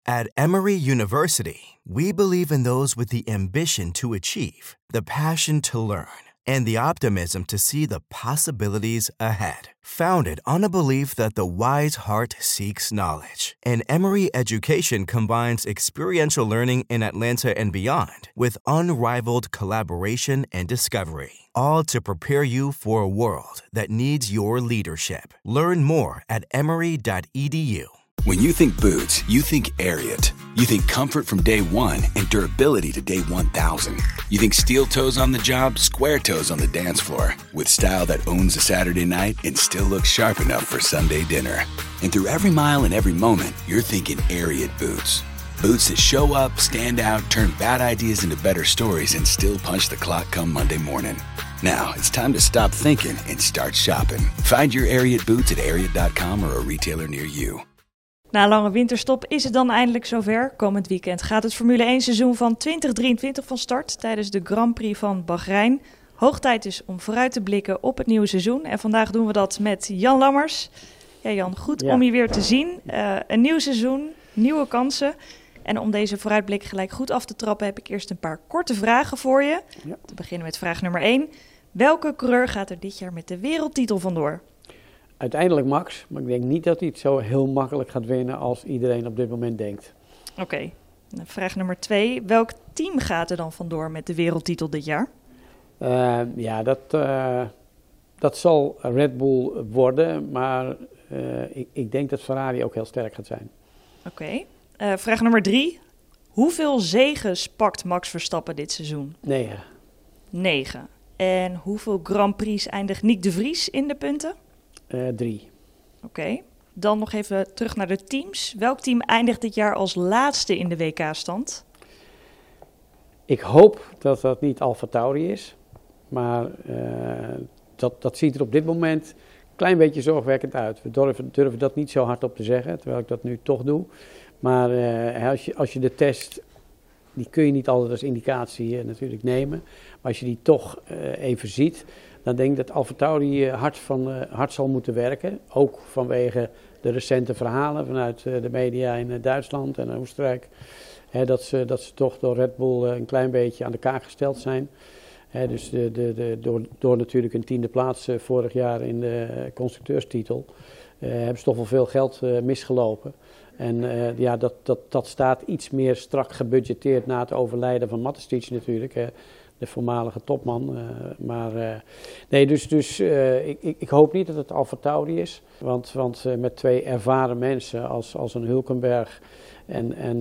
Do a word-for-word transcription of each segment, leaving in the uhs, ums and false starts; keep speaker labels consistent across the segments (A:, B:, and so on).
A: At Emory University, we believe in those with the ambition to achieve, the passion to learn, and the optimism to see the possibilities ahead. Founded on a belief that the wise heart seeks knowledge, and Emory Education combines experiential learning in Atlanta and beyond with unrivaled collaboration and discovery, all to prepare you for a world that needs your leadership. Learn more at emory dot e d u.
B: When you think boots, you think Ariat. You think comfort from day one and durability to day one thousand. You think steel toes on the job, square toes on the dance floor. With style that owns a Saturday night and still looks sharp enough for Sunday dinner. And through every mile and every moment, you're thinking Ariat boots. Boots that show up, stand out, turn bad ideas into better stories and still punch the clock come Monday morning. Now, it's time to stop thinking and start shopping. Find your Ariat boots at ariat dot com or a retailer near you.
C: Na een lange winterstop is het dan eindelijk zover. Komend weekend gaat het Formule één seizoen van twintig drieëntwintig van start tijdens de Grand Prix van Bahrein. Hoog tijd is om vooruit te blikken op het nieuwe seizoen. En vandaag doen we dat met Jan Lammers. Ja Jan, goed ja. om je weer te zien. Uh, een nieuw seizoen, nieuwe kansen. En om deze vooruitblik gelijk goed af te trappen heb ik eerst een paar korte vragen voor je. Ja. Te beginnen met vraag nummer één. Welke coureur gaat er dit jaar met de wereldtitel vandoor?
D: Uiteindelijk Max, maar ik denk niet dat hij het zo heel makkelijk gaat winnen als iedereen op dit moment denkt.
C: Oké, okay. Vraag nummer twee. Welk team gaat er dan vandoor met de wereldtitel dit jaar?
D: Uh, ja, dat, uh, dat zal Red Bull worden, maar uh, ik, ik denk dat Ferrari ook heel sterk gaat zijn.
C: Oké. Okay. Uh, vraag nummer drie. Hoeveel zegens pakt Max Verstappen dit seizoen?
D: Negen.
C: Negen. En hoeveel Grand Prix eindigt Nick de Vries in de punten?
D: Uh, drie.
C: Oké. Okay. Dan nog even terug naar de teams. Welk team eindigt dit jaar als laatste in de W K-stand?
D: Ik hoop dat dat niet AlphaTauri is. Maar uh, dat, dat ziet er op dit moment een klein beetje zorgwekkend uit. We durven, durven dat niet zo hardop te zeggen, terwijl ik dat nu toch doe. Maar uh, als, je, als je de test, die kun je niet altijd als indicatie uh, natuurlijk nemen. Maar als je die toch uh, even ziet, dan denk ik dat AlphaTauri uh, hard, van, uh, hard zal moeten werken. Ook vanwege de recente verhalen vanuit uh, de media in uh, Duitsland en Oostenrijk. Hè, dat, ze, dat ze toch door Red Bull uh, een klein beetje aan de kaak gesteld zijn. Hè, dus de, de, de, door, door natuurlijk een tiende plaats uh, vorig jaar in de constructeurstitel uh, hebben ze toch wel veel geld uh, misgelopen. En uh, ja, dat, dat, dat staat iets meer strak gebudgeteerd na het overlijden van Mateschitz natuurlijk. Hè. De voormalige topman. Uh, maar uh, nee, dus, dus uh, ik, ik hoop niet dat het AlphaTauri is. Want, want uh, met twee ervaren mensen als, als een Hülkenberg en, en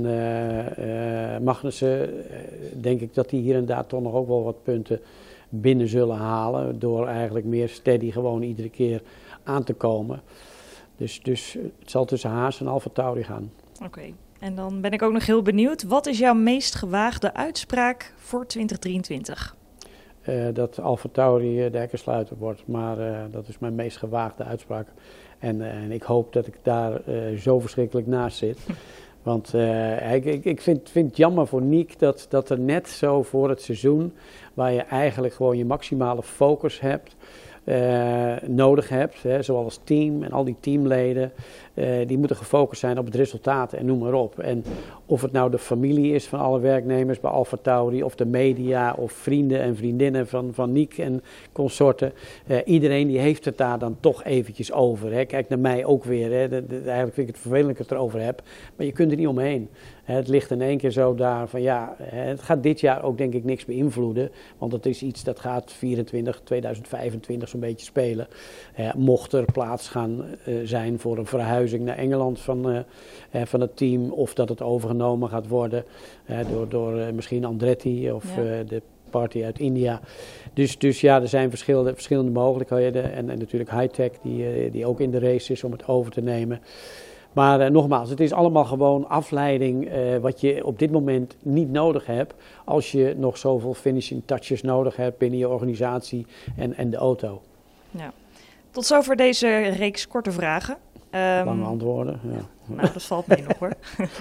D: uh, uh, Magnussen, uh, denk ik dat die hier en daar toch nog ook wel wat punten binnen zullen halen. Door eigenlijk meer steady gewoon iedere keer aan te komen. Dus, dus het zal tussen Haas en AlphaTauri gaan.
C: Oké. Okay. En dan ben ik ook nog heel benieuwd. Wat is jouw meest gewaagde uitspraak voor twintig drieëntwintig?
D: Uh, dat AlphaTauri uh, de hekkensluiter wordt. Maar uh, dat is mijn meest gewaagde uitspraak. En, uh, en ik hoop dat ik daar uh, zo verschrikkelijk naast zit. Want uh, ik, ik, ik vind, vind het jammer voor Nick dat, dat er net zo voor het seizoen, waar je eigenlijk gewoon je maximale focus hebt, Uh, nodig hebt, hè, zoals team en al die teamleden, uh, die moeten gefocust zijn op het resultaat en noem maar op. En of het nou de familie is van alle werknemers bij AlphaTauri, of de media, of vrienden en vriendinnen van, van Nick en consorten, uh, iedereen die heeft het daar dan toch eventjes over. Hè. Kijk naar mij ook weer, hè. De, de, eigenlijk vind ik het vervelend dat ik het erover heb, maar je kunt er niet omheen. Het ligt in één keer zo daar van ja, het gaat dit jaar ook denk ik niks beïnvloeden. Want het is iets dat gaat vierentwintig, tweeduizend vijfentwintig zo'n beetje spelen. Eh, mocht er plaats gaan uh, zijn voor een verhuizing naar Engeland van, uh, uh, van het team. Of dat het overgenomen gaat worden uh, door, door uh, misschien Andretti of ja. uh, de party uit India. Dus, dus ja, er zijn verschillende, verschillende mogelijkheden. En, en natuurlijk Hightech die, uh, die ook in de race is om het over te nemen. Maar uh, nogmaals, het is allemaal gewoon afleiding uh, wat je op dit moment niet nodig hebt als je nog zoveel finishing touches nodig hebt binnen je organisatie en, en de auto.
C: Ja. Tot zover deze reeks korte vragen. Um,
D: Lange antwoorden, ja.
C: Nou, dat valt mee nog hoor.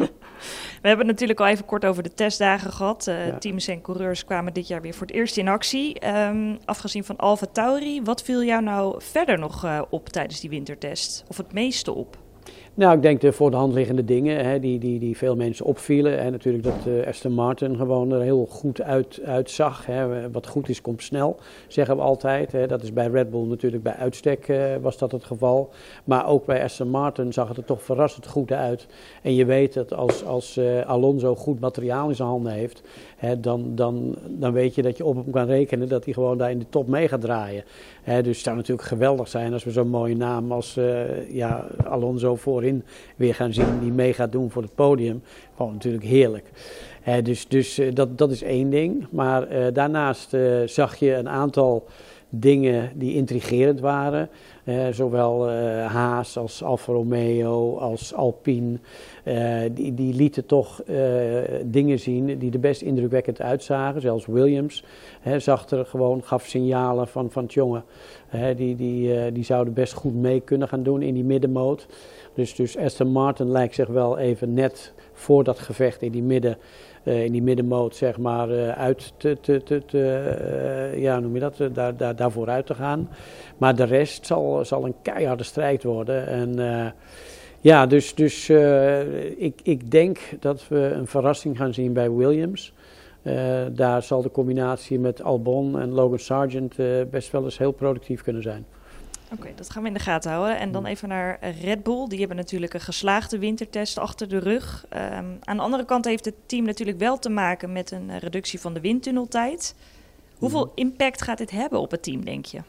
C: We hebben het natuurlijk al even kort over de testdagen gehad. Uh, ja. Teams en coureurs kwamen dit jaar weer voor het eerst in actie. Um, afgezien van AlphaTauri, wat viel jou nou verder nog uh, op tijdens die wintertest? Of het meeste op?
D: Nou, ik denk de voor de hand liggende dingen hè, die, die, die veel mensen opvielen. Hè, natuurlijk dat uh, Aston Martin gewoon er heel goed uit, uitzag. Hè. Wat goed is, komt snel, zeggen we altijd. Hè. Dat is bij Red Bull natuurlijk bij uitstek uh, was dat het geval. Maar ook bij Aston Martin zag het er toch verrassend goed uit. En je weet dat als, als uh, Alonso goed materiaal in zijn handen heeft, hè, dan, dan, dan weet je dat je op hem kan rekenen dat hij gewoon daar in de top mee gaat draaien. Hè, dus het zou natuurlijk geweldig zijn als we zo'n mooie naam als uh, ja, Alonso voorin weer gaan zien die mee gaat doen voor het podium. Gewoon natuurlijk heerlijk. Uh, dus dus uh, dat, dat is één ding. Maar uh, daarnaast uh, zag je een aantal dingen die intrigerend waren. Uh, zowel uh, Haas als Alfa Romeo als Alpine. Uh, die, die lieten toch uh, dingen zien die er best indrukwekkend uitzagen. Zelfs Williams hè, zag er gewoon, gaf signalen van, van jongen. Hè, die, die, uh, die zouden best goed mee kunnen gaan doen in die middenmoot. Dus, dus Aston Martin lijkt zich wel even net voor dat gevecht in die midden, uh, in die middenmoot zeg maar uh, uit te, te, te, te uh, ja, noem je dat, uh, daar, daar, daarvoor uit te gaan. Maar de rest zal, zal een keiharde strijd worden. En uh, ja, dus, dus uh, ik, ik denk dat we een verrassing gaan zien bij Williams. Uh, daar zal de combinatie met Albon en Logan Sargent uh, best wel eens heel productief kunnen zijn.
C: Oké, okay, dat gaan we in de gaten houden. En dan even naar Red Bull. Die hebben natuurlijk een geslaagde wintertest achter de rug. Um, aan de andere kant heeft het team natuurlijk wel te maken met een reductie van de windtunneltijd. Hoeveel impact gaat dit hebben op het team, denk je?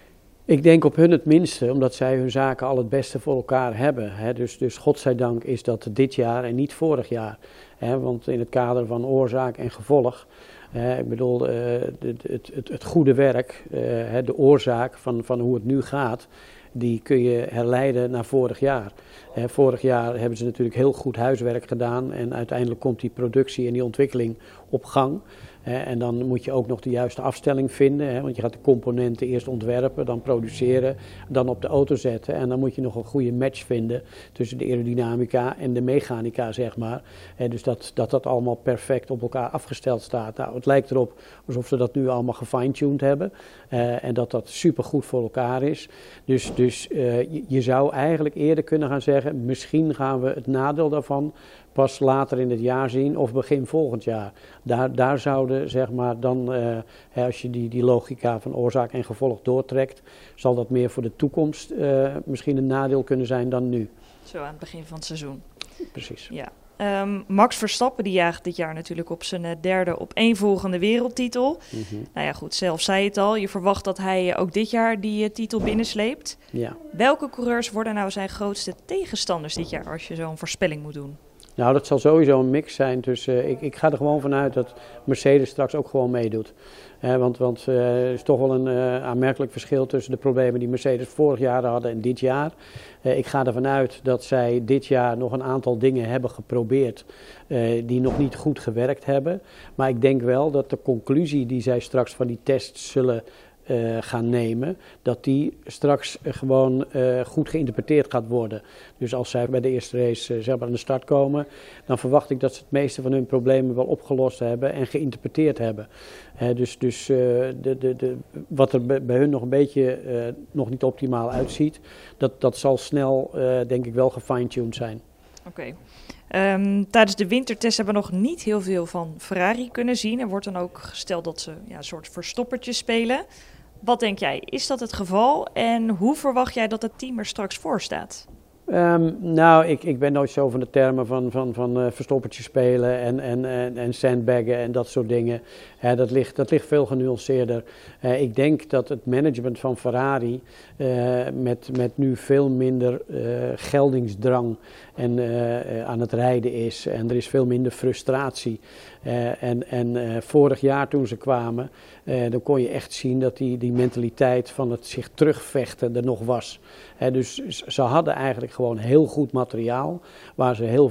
D: Ik denk op hun het minste, omdat zij hun zaken al het beste voor elkaar hebben. Hè. Dus, dus godzijdank is dat dit jaar en niet vorig jaar. Hè. Want in het kader van oorzaak en gevolg, uh, ik bedoel, uh, het, het, het, het goede werk, uh, de oorzaak van, van hoe het nu gaat, die kun je herleiden naar vorig jaar. Uh, vorig jaar hebben ze natuurlijk heel goed huiswerk gedaan en uiteindelijk komt die productie en die ontwikkeling op gang. He, en dan moet je ook nog de juiste afstelling vinden, he, want je gaat de componenten eerst ontwerpen, dan produceren, dan op de auto zetten. En dan moet je nog een goede match vinden tussen de aerodynamica en de mechanica, zeg maar. He, dus dat, dat dat allemaal perfect op elkaar afgesteld staat. Nou, het lijkt erop alsof ze dat nu allemaal gefine-tuned hebben uh, en dat dat supergoed voor elkaar is. Dus, dus uh, je, je zou eigenlijk eerder kunnen gaan zeggen, misschien gaan we het nadeel daarvan pas later in het jaar zien of begin volgend jaar. Daar, daar zouden, zeg maar, dan, uh, hè, als je die, die logica van oorzaak en gevolg doortrekt, zal dat meer voor de toekomst uh, misschien een nadeel kunnen zijn dan nu.
C: Zo aan het begin van het seizoen.
D: Precies.
C: Ja. Um, Max Verstappen die jaagt dit jaar natuurlijk op zijn uh, derde opeenvolgende wereldtitel. Mm-hmm. Nou ja, goed, zelf zei het al. Je verwacht dat hij uh, ook dit jaar die uh, titel binnensleept.
D: Ja.
C: Welke coureurs worden nou zijn grootste tegenstanders dit jaar als je zo'n voorspelling moet doen?
D: Nou, dat zal sowieso een mix zijn tussen, uh, ik, ik ga er gewoon vanuit dat Mercedes straks ook gewoon meedoet. Uh, want want uh, er is toch wel een uh, aanmerkelijk verschil tussen de problemen die Mercedes vorig jaar hadden en dit jaar. Uh, ik ga ervan uit dat zij dit jaar nog een aantal dingen hebben geprobeerd uh, die nog niet goed gewerkt hebben. Maar ik denk wel dat de conclusie die zij straks van die tests zullen Uh, gaan nemen, dat die straks uh, gewoon uh, goed geïnterpreteerd gaat worden. Dus als zij bij de eerste race uh, zeg maar aan de start komen, dan verwacht ik dat ze het meeste van hun problemen wel opgelost hebben en geïnterpreteerd hebben. Uh, dus dus uh, de, de, de, wat er bij, bij hun nog een beetje uh, nog niet optimaal uitziet, dat, dat zal snel uh, denk ik wel gefine-tuned zijn.
C: Oké. Okay. Um, tijdens de wintertest hebben we nog niet heel veel van Ferrari kunnen zien. Er wordt dan ook gesteld dat ze ja, een soort verstoppertje spelen. Wat denk jij, is dat het geval en hoe verwacht jij dat het team er straks voor staat?
D: Um, nou, ik, ik ben nooit zo van de termen van, van, van uh, verstoppertje spelen en, en, en, en sandbaggen en dat soort dingen. Uh, dat, ligt, dat ligt veel genuanceerder. Uh, ik denk dat het management van Ferrari uh, met, met nu veel minder uh, geldingsdrang en, uh, aan het rijden is. En er is veel minder frustratie. Uh, en en uh, vorig jaar toen ze kwamen, uh, dan kon je echt zien dat die, die mentaliteit van het zich terugvechten er nog was. Uh, dus ze hadden eigenlijk gewoon heel goed materiaal waar ze heel ver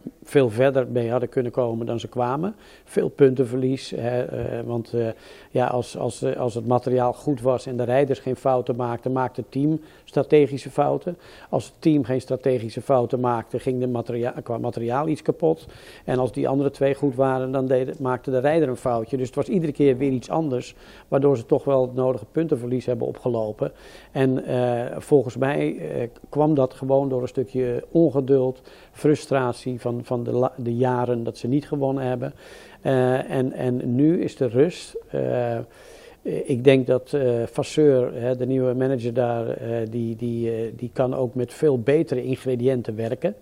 D: veel verder mee hadden kunnen komen dan ze kwamen. Veel puntenverlies, hè, uh, want uh, ja, als, als, uh, als het materiaal goed was en de rijders geen fouten maakten, maakte het team strategische fouten. Als het team geen strategische fouten maakte, ging de materia- qua materiaal iets kapot. En als die andere twee goed waren, dan deed, maakte de rijder een foutje. Dus het was iedere keer weer iets anders, waardoor ze toch wel het nodige puntenverlies hebben opgelopen. En uh, volgens mij uh, kwam dat gewoon door een stukje ongeduld, frustratie van, van de, la- de jaren dat ze niet gewonnen hebben. Uh, en, en nu is de rust. Uh, ik denk dat uh, Vasseur, hè, de nieuwe manager daar, uh, die, die, uh, die kan ook met veel betere ingrediënten werken.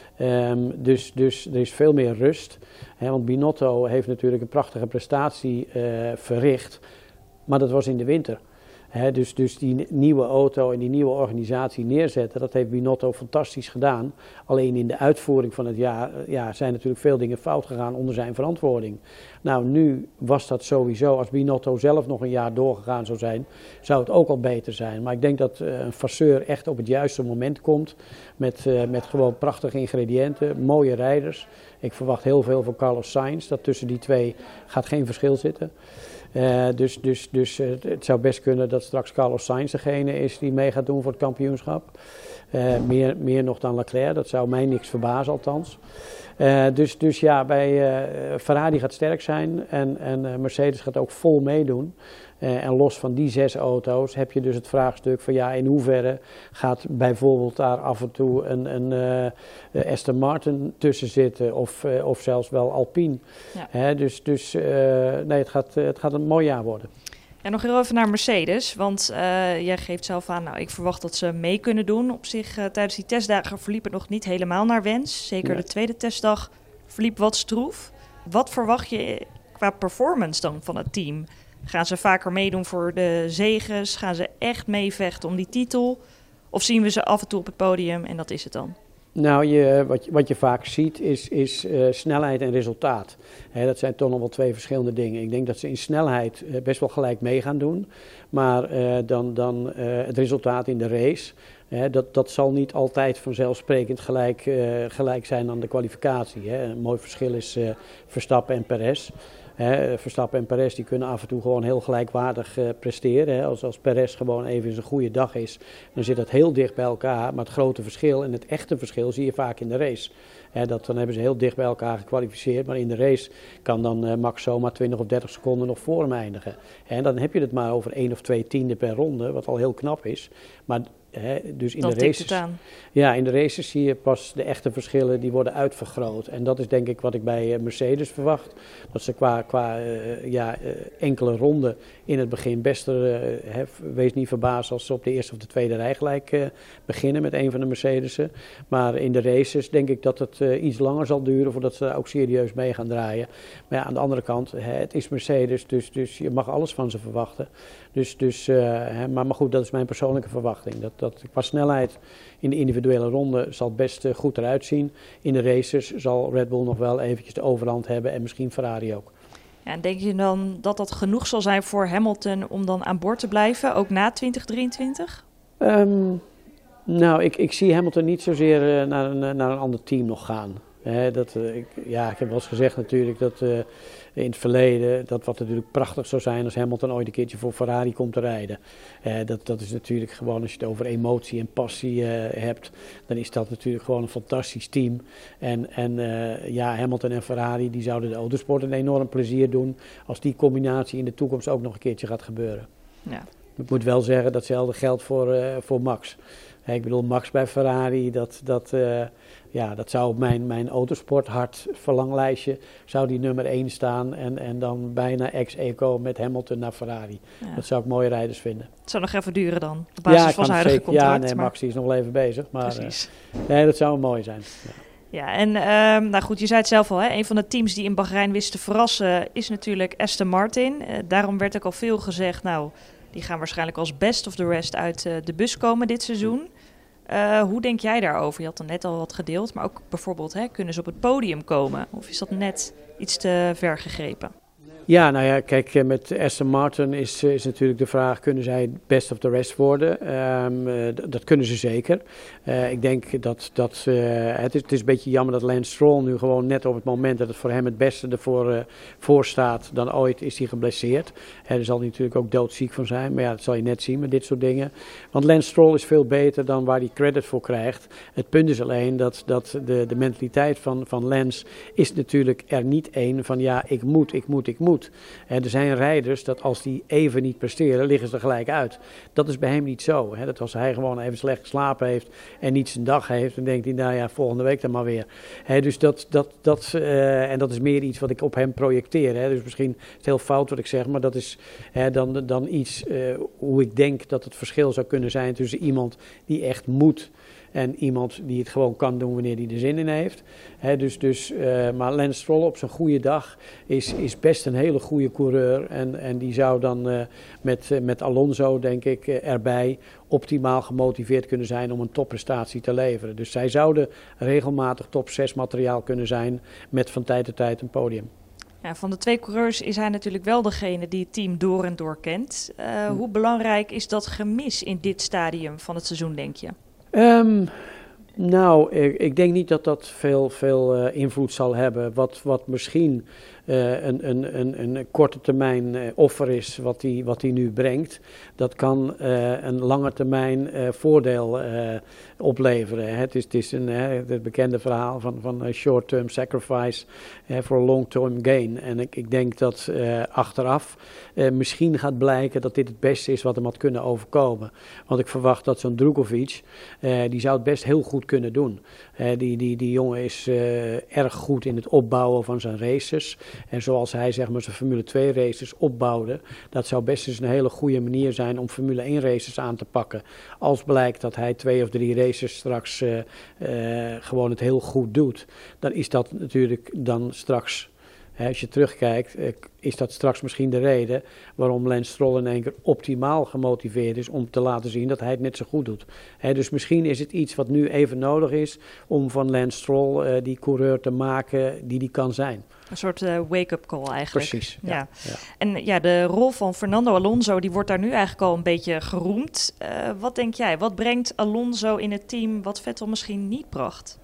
D: Um, dus, dus er is veel meer rust. Hè, want Binotto heeft natuurlijk een prachtige prestatie uh, verricht. Maar dat was in de winter. He, dus, dus die nieuwe auto en die nieuwe organisatie neerzetten, dat heeft Binotto fantastisch gedaan. Alleen in de uitvoering van het jaar ja, zijn natuurlijk veel dingen fout gegaan onder zijn verantwoording. Nou, nu was dat sowieso, als Binotto zelf nog een jaar doorgegaan zou zijn, zou het ook al beter zijn. Maar ik denk dat uh, een Vasseur echt op het juiste moment komt, met, uh, met gewoon prachtige ingrediënten, mooie rijders. Ik verwacht heel veel van Carlos Sainz, dat tussen die twee gaat geen verschil zitten. Uh, dus dus, dus uh, het zou best kunnen dat straks Carlos Sainz degene is die mee gaat doen voor het kampioenschap. Uh, meer, meer nog dan Leclerc, dat zou mij niks verbazen althans. Uh, dus, dus ja, bij uh, Ferrari gaat sterk zijn en, en uh, Mercedes gaat ook vol meedoen. Uh, en los van die zes auto's heb je dus het vraagstuk van ja, in hoeverre gaat bijvoorbeeld daar af en toe een, een uh, Aston Martin tussen zitten of, uh, of zelfs wel Alpine. Ja. Hè, dus dus uh, nee, het gaat, uh, het gaat een mooi jaar worden.
C: En nog heel even naar Mercedes, want uh, jij geeft zelf aan, nou, ik verwacht dat ze mee kunnen doen. Op zich, uh, tijdens die testdagen verliep het nog niet helemaal naar wens. Zeker ja. De tweede testdag verliep wat stroef. Wat verwacht je qua performance dan van het team? Gaan ze vaker meedoen voor de zeges? Gaan ze echt meevechten om die titel? Of zien we ze af en toe op het podium en dat is het dan?
D: Nou, je, wat, je, wat je vaak ziet is, is uh, snelheid en resultaat. He, dat zijn toch nog wel twee verschillende dingen. Ik denk dat ze in snelheid uh, best wel gelijk mee gaan doen. Maar uh, dan, dan uh, het resultaat in de race, uh, dat, dat zal niet altijd vanzelfsprekend gelijk, uh, gelijk zijn aan de kwalificatie. Hè. Een mooi verschil is uh, Verstappen en Perez. He, Verstappen en Perez die kunnen af en toe gewoon heel gelijkwaardig uh, presteren. He. Als, als Perez gewoon even eens een goede dag is, dan zit dat heel dicht bij elkaar. Maar het grote verschil en het echte verschil zie je vaak in de race. He, dat, dan hebben ze heel dicht bij elkaar gekwalificeerd. Maar in de race kan dan uh, Max zomaar twintig of dertig seconden nog voor hem eindigen. En dan heb je het maar over één of twee tiende per ronde, wat al heel knap is. Maar He, dus in
C: dat
D: de races,
C: aan.
D: Ja, in de races zie je pas de echte verschillen, die worden uitvergroot. En dat is denk ik wat ik bij Mercedes verwacht. Dat ze qua, qua uh, ja, uh, enkele ronden in het begin best er, uh, he, wees niet verbaasd als ze op de eerste of de tweede rij gelijk uh, beginnen met een van de Mercedes'en. Maar in de races denk ik dat het uh, iets langer zal duren voordat ze daar ook serieus mee gaan draaien. Maar ja, aan de andere kant, he, het is Mercedes, dus, dus je mag alles van ze verwachten. Dus, dus, uh, he, maar, maar goed, dat is mijn persoonlijke verwachting. Dat, dat qua snelheid in de individuele ronde zal het best uh, goed eruit zien. In de races zal Red Bull nog wel eventjes de overhand hebben en misschien Ferrari ook.
C: Ja, en denk je dan dat dat genoeg zal zijn voor Hamilton om dan aan boord te blijven, ook na twintig drieëntwintig?
D: Um, nou, ik, ik zie Hamilton niet zozeer uh, naar, een, naar een ander team nog gaan. He, dat, uh, ik, ja, ik heb wel eens gezegd natuurlijk dat uh, in het verleden, dat wat natuurlijk prachtig zou zijn als Hamilton ooit een keertje voor Ferrari komt te rijden. Uh, dat, dat is natuurlijk gewoon, als je het over emotie en passie uh, hebt, dan is dat natuurlijk gewoon een fantastisch team. En, en uh, ja, Hamilton en Ferrari, die zouden de autosport een enorm plezier doen als die combinatie in de toekomst ook nog een keertje gaat gebeuren. Ja. Ik moet wel zeggen, datzelfde geldt voor, uh, voor Max. Hey, ik bedoel, Max bij Ferrari, dat, dat, uh, ja, dat zou op mijn, mijn autosporthart verlanglijstje, zou die nummer één staan en, en dan bijna ex-eco met Hamilton naar Ferrari. Ja. Dat zou ik mooie rijders vinden.
C: Het zou nog even duren dan, op basis ja, van zijn huidige
D: zeker,
C: contract.
D: Ja, nee,
C: maar...
D: Max die is nog wel even bezig. Maar,
C: Precies.
D: Uh, nee, dat zou mooi zijn. Ja.
C: Ja, en uh, nou goed, je zei het zelf al, hè? Een van de teams die in Bahrein wist te verrassen is natuurlijk Aston Martin. Uh, daarom werd ook al veel gezegd, nou, die gaan waarschijnlijk als best of the rest uit uh, de bus komen dit seizoen. Uh, hoe denk jij daarover? Je had er net al wat gedeeld, maar ook bijvoorbeeld, hè, kunnen ze op het podium komen? Of is dat net iets te ver gegrepen?
D: Ja, nou ja, kijk, met Aston Martin is, is natuurlijk de vraag, kunnen zij best of the rest worden? Um, uh, d- dat kunnen ze zeker. Uh, ik denk dat, dat uh, het, is, het is een beetje jammer dat Lance Stroll nu gewoon net op het moment dat het voor hem het beste ervoor uh, voor staat, dan ooit is hij geblesseerd. He, daar zal hij natuurlijk ook doodziek van zijn, maar ja, dat zal je net zien met dit soort dingen. Want Lance Stroll is veel beter dan waar hij credit voor krijgt. Het punt is alleen dat, dat de, de mentaliteit van, van Lance is natuurlijk er niet één van ja, ik moet, ik moet, ik moet. He, er zijn rijders dat als die even niet presteren, liggen ze er gelijk uit. Dat is bij hem niet zo. He, dat als hij gewoon even slecht geslapen heeft en niet zijn dag heeft, dan denkt hij, nou ja, volgende week dan maar weer. He, dus dat, dat, dat, uh, en dat is meer iets wat ik op hem projecteer. He. Dus misschien is het heel fout wat ik zeg, maar dat is he, dan, dan iets uh, hoe ik denk dat het verschil zou kunnen zijn tussen iemand die echt moet en iemand die het gewoon kan doen wanneer hij er zin in heeft. He, dus, dus, uh, maar Lance Stroll op zijn goede dag is, is best een hele goede coureur. En, en die zou dan uh, met, uh, met Alonso, denk ik, uh, erbij optimaal gemotiveerd kunnen zijn om een topprestatie te leveren. Dus zij zouden regelmatig top zes materiaal kunnen zijn met van tijd tot tijd een podium.
C: Ja, van de twee coureurs is hij natuurlijk wel degene die het team door en door kent. Uh, hm. Hoe belangrijk is dat gemis in dit stadium van het seizoen, denk je?
D: Um, nou, ik, ik denk niet dat dat veel, veel uh, invloed zal hebben. Wat, wat misschien uh, een, een, een, een korte termijn uh, offer is wat hij wat hij nu brengt, dat kan uh, een lange termijn uh, voordeel uh, opleveren. Het is, het is een, uh, het bekende verhaal van, van uh, short-term sacrifice uh, for a long-term gain. En ik, ik denk dat uh, achteraf uh, misschien gaat blijken dat dit het beste is wat hem had kunnen overkomen. Want ik verwacht dat zo'n Drugovic, uh, die zou het best heel goed kunnen doen. Uh, die, die, die jongen is uh, erg goed in het opbouwen van zijn races. En zoals hij zeg maar zijn Formule twee races opbouwde, dat zou best eens een hele goede manier zijn om Formule één races aan te pakken. Als blijkt dat hij twee of drie races straks uh, uh, gewoon het heel goed doet, dan is dat natuurlijk dan straks, hè, als je terugkijkt, uh, is dat straks misschien de reden waarom Lance Stroll in één keer optimaal gemotiveerd is om te laten zien dat hij het net zo goed doet. He, dus misschien is het iets wat nu even nodig is om van Lance Stroll uh, die coureur te maken die die kan zijn.
C: Een soort uh, wake-up call eigenlijk.
D: Precies, ja.
C: Ja.
D: Ja.
C: En ja, de rol van Fernando Alonso, die wordt daar nu eigenlijk al een beetje geroemd. Uh, wat denk jij? Wat brengt Alonso in het team wat Vettel misschien niet bracht?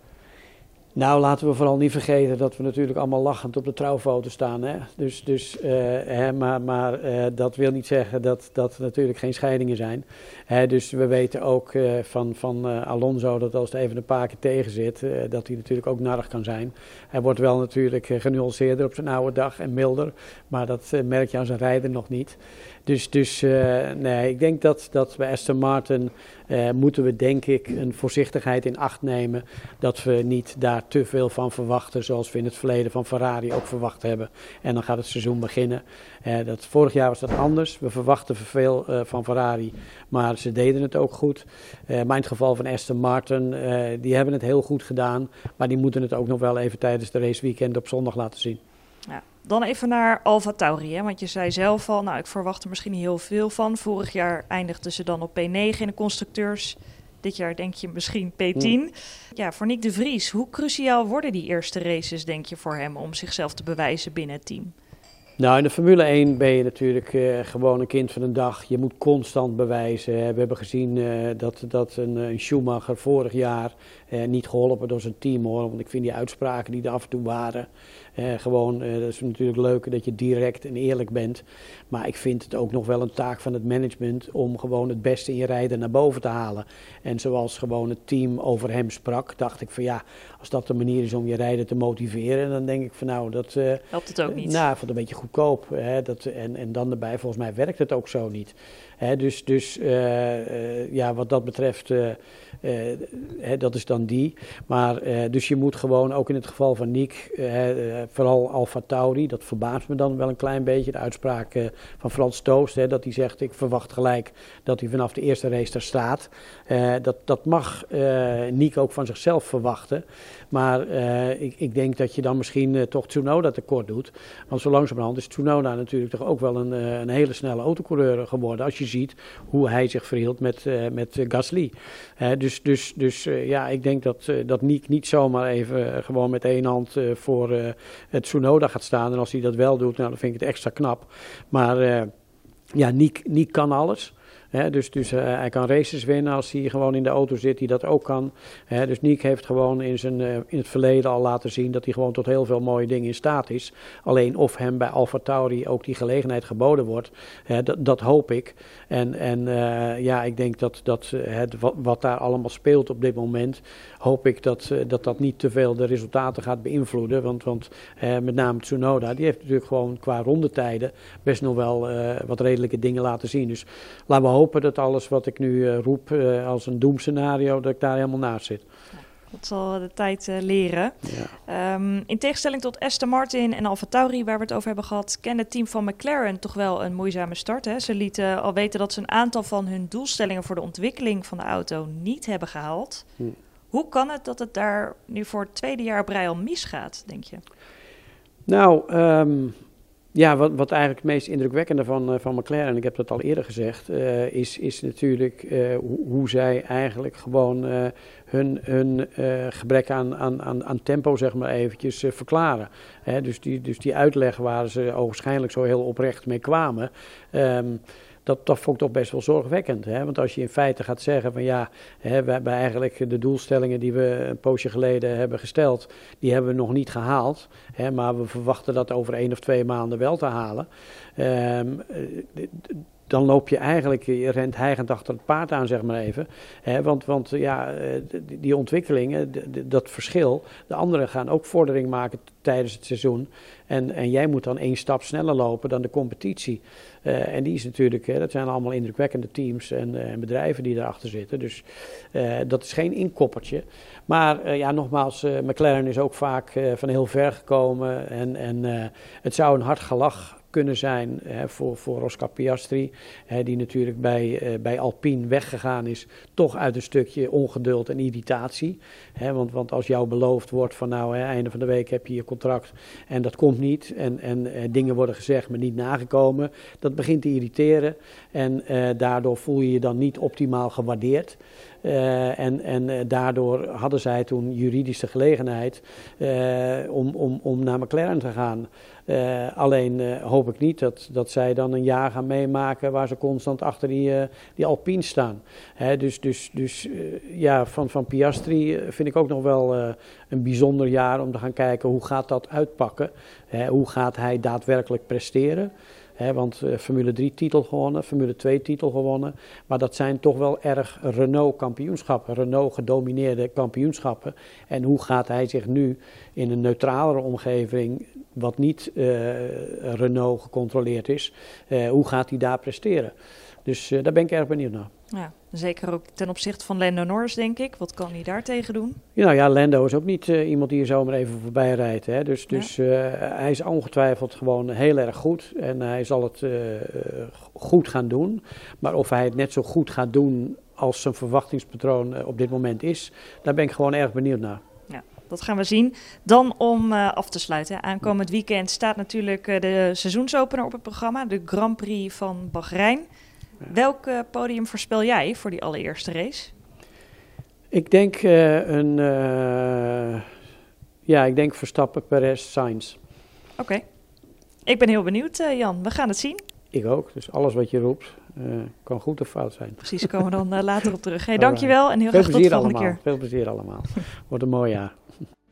D: Nou, laten we vooral niet vergeten dat we natuurlijk allemaal lachend op de trouwfoto staan. Hè? Dus, dus, uh, hè, maar maar uh, dat wil niet zeggen dat dat natuurlijk geen scheidingen zijn. Hè, dus we weten ook uh, van, van uh, Alonso dat als het even een paar keer tegen zit, uh, dat hij natuurlijk ook narrig kan zijn. Hij wordt wel natuurlijk uh, genuanceerder op zijn oude dag en milder, maar dat uh, merk je aan zijn rijden nog niet. Dus, dus uh, nee, ik denk dat, dat bij Aston Martin uh, moeten we denk ik een voorzichtigheid in acht nemen. Dat we niet daar te veel van verwachten zoals we in het verleden van Ferrari ook verwacht hebben. En dan gaat het seizoen beginnen. Uh, dat, vorig jaar was dat anders. We verwachten veel uh, van Ferrari, maar ze deden het ook goed. Uh, maar in het geval van Aston Martin, uh, die hebben het heel goed gedaan. Maar die moeten het ook nog wel even tijdens de raceweekend op zondag laten zien.
C: Ja. Dan even naar AlphaTauri, hè? Want je zei zelf al, nou ik verwacht er misschien niet heel veel van. Vorig jaar eindigden ze dan op P negen in de constructeurs. Dit jaar denk je misschien P tien. Hmm. Ja, voor Nick de Vries, hoe cruciaal worden die eerste races denk je voor hem om zichzelf te bewijzen binnen het team?
D: Nou, in de Formule één ben je natuurlijk uh, gewoon een kind van een dag. Je moet constant bewijzen. We hebben gezien uh, dat, dat een, een Schumacher vorig jaar, uh, niet geholpen door zijn team hoor. Want ik vind die uitspraken die er af en toe waren, uh, gewoon, uh, dat is natuurlijk leuk dat je direct en eerlijk bent. Maar ik vind het ook nog wel een taak van het management om gewoon het beste in je rijden naar boven te halen. En zoals gewoon het team over hem sprak, dacht ik van ja, als dat de manier is om je rijden te motiveren, dan denk ik van nou, dat uh,
C: helpt het ook niet.
D: Nou, ik vond het een beetje goedkoop. Hè, dat, en, en dan erbij, volgens mij werkt het ook zo niet. Hè, dus dus uh, uh, ja, wat dat betreft, uh, uh, hè, dat is dan die. Maar uh, dus je moet gewoon, ook in het geval van Nick, uh, uh, vooral AlphaTauri, dat verbaast me dan wel een klein beetje. De uitspraak uh, van Frans Toost, hè, dat hij zegt, ik verwacht gelijk dat hij vanaf de eerste race daar staat. Uh, dat, dat mag uh, Nick ook van zichzelf verwachten. Maar uh, ik, ik denk dat je dan misschien uh, toch Tsunoda tekort doet. Want zo langzamerhand kant is Tsunoda natuurlijk toch ook wel een, een hele snelle autocoureur geworden. Als je ziet hoe hij zich verhield met, uh, met Gasly. Uh, dus dus, dus uh, ja, ik denk dat, uh, dat Nick niet zomaar even uh, gewoon met één hand uh, voor uh, het Tsunoda gaat staan. En als hij dat wel doet, nou, dan vind ik het extra knap. Maar uh, ja, Nick, Nick kan alles. He, dus dus uh, hij kan races winnen als hij gewoon in de auto zit, die dat ook kan. He, dus Nick heeft gewoon in, zijn, uh, in het verleden al laten zien dat hij gewoon tot heel veel mooie dingen in staat is. Alleen of hem bij AlphaTauri ook die gelegenheid geboden wordt, he, dat, dat hoop ik. En, en uh, ja, ik denk dat, dat het, wat, wat daar allemaal speelt op dit moment, hoop ik dat uh, dat, dat niet te veel de resultaten gaat beïnvloeden. Want, want uh, met name Tsunoda, die heeft natuurlijk gewoon qua rondetijden best nog wel uh, wat redelijke dingen laten zien. Dus laten we hopen hopen dat alles wat ik nu uh, roep uh, als een doemscenario, dat ik daar helemaal naast zit.
C: Ja, dat zal de tijd uh, leren.
D: Ja.
C: Um, in tegenstelling tot Aston Martin en AlphaTauri, waar we het over hebben gehad, kende het team van McLaren toch wel een moeizame start. Hè? Ze lieten al weten dat ze een aantal van hun doelstellingen voor de ontwikkeling van de auto niet hebben gehaald. Hm. Hoe kan het dat het daar nu voor het tweede jaar op rij al misgaat, denk je?
D: Nou, um... Ja, wat, wat eigenlijk het meest indrukwekkende van, uh, van McLaren, en ik heb dat al eerder gezegd, uh, is, is natuurlijk uh, hoe, hoe zij eigenlijk gewoon uh, hun, hun uh, gebrek aan, aan, aan, aan tempo, zeg maar eventjes, uh, verklaren. Hè, dus, die, dus die uitleg waar ze ogenschijnlijk zo heel oprecht mee kwamen, um, Dat, dat vond ik toch best wel zorgwekkend. Hè? Want als je in feite gaat zeggen van ja, hè, we hebben eigenlijk de doelstellingen die we een poosje geleden hebben gesteld, die hebben we nog niet gehaald. Hè? Maar we verwachten dat over één of twee maanden wel te halen. Um, dan loop je eigenlijk, je rent hijgend achter het paard aan, zeg maar even. He, want, want ja, die ontwikkelingen, dat verschil, de anderen gaan ook vordering maken tijdens het seizoen. En, en jij moet dan één stap sneller lopen dan de competitie. Uh, en die is natuurlijk, hè, dat zijn allemaal indrukwekkende teams en, uh, en bedrijven die daarachter zitten. Dus uh, dat is geen inkoppertje. Maar uh, ja, nogmaals, uh, McLaren is ook vaak uh, van heel ver gekomen. En, en uh, het zou een hard gelach kunnen zijn hè, voor, voor Oscar Piastri, hè, die natuurlijk bij, uh, bij Alpine weggegaan is, toch uit een stukje ongeduld en irritatie. Hè, want, want als jou beloofd wordt van nou, hè, einde van de week heb je je contract en dat komt niet en, en uh, dingen worden gezegd maar niet nagekomen, dat begint te irriteren en uh, daardoor voel je je dan niet optimaal gewaardeerd. Uh, en en uh, daardoor hadden zij toen juridische gelegenheid uh, om, om, om naar McLaren te gaan. Uh, alleen uh, hoop ik niet dat, dat zij dan een jaar gaan meemaken waar ze constant achter die, uh, die Alpine staan. Hè, dus dus, dus uh, ja, van, van Piastri vind ik ook nog wel uh, een bijzonder jaar om te gaan kijken hoe gaat dat uitpakken. Hè, hoe gaat hij daadwerkelijk presteren. He, want uh, Formule drie titel gewonnen, Formule twee titel gewonnen. Maar dat zijn toch wel erg Renault kampioenschappen, Renault gedomineerde kampioenschappen. En hoe gaat hij zich nu in een neutralere omgeving, wat niet uh, Renault gecontroleerd is, uh, hoe gaat hij daar presteren? Dus uh, daar ben ik erg benieuwd naar.
C: Ja, zeker ook ten opzichte van Lando Norris, denk ik. Wat kan hij daar tegen doen?
D: Ja, nou ja, Lando is ook niet uh, iemand die je zomaar even voorbij rijdt. Hè. Dus, dus uh, hij is ongetwijfeld gewoon heel erg goed. En hij zal het uh, goed gaan doen. Maar of hij het net zo goed gaat doen als zijn verwachtingspatroon uh, op dit moment is, daar ben ik gewoon erg benieuwd naar.
C: Ja, dat gaan we zien. Dan om uh, af te sluiten. Aankomend weekend staat natuurlijk uh, de seizoensopener op het programma. De Grand Prix van Bahrein. Welk uh, podium voorspel jij voor die allereerste race?
D: Ik denk uh, een, uh, ja, ik denk Verstappen, Perez, Sainz.
C: Oké. Okay. Ik ben heel benieuwd, uh, Jan. We gaan het zien.
D: Ik ook. Dus alles wat je roept uh, kan goed of fout zijn.
C: Precies, komen we dan uh, later op terug. Hey, dankjewel en heel graag tot de volgende
D: allemaal.
C: keer.
D: Veel plezier allemaal. Wordt een mooi jaar.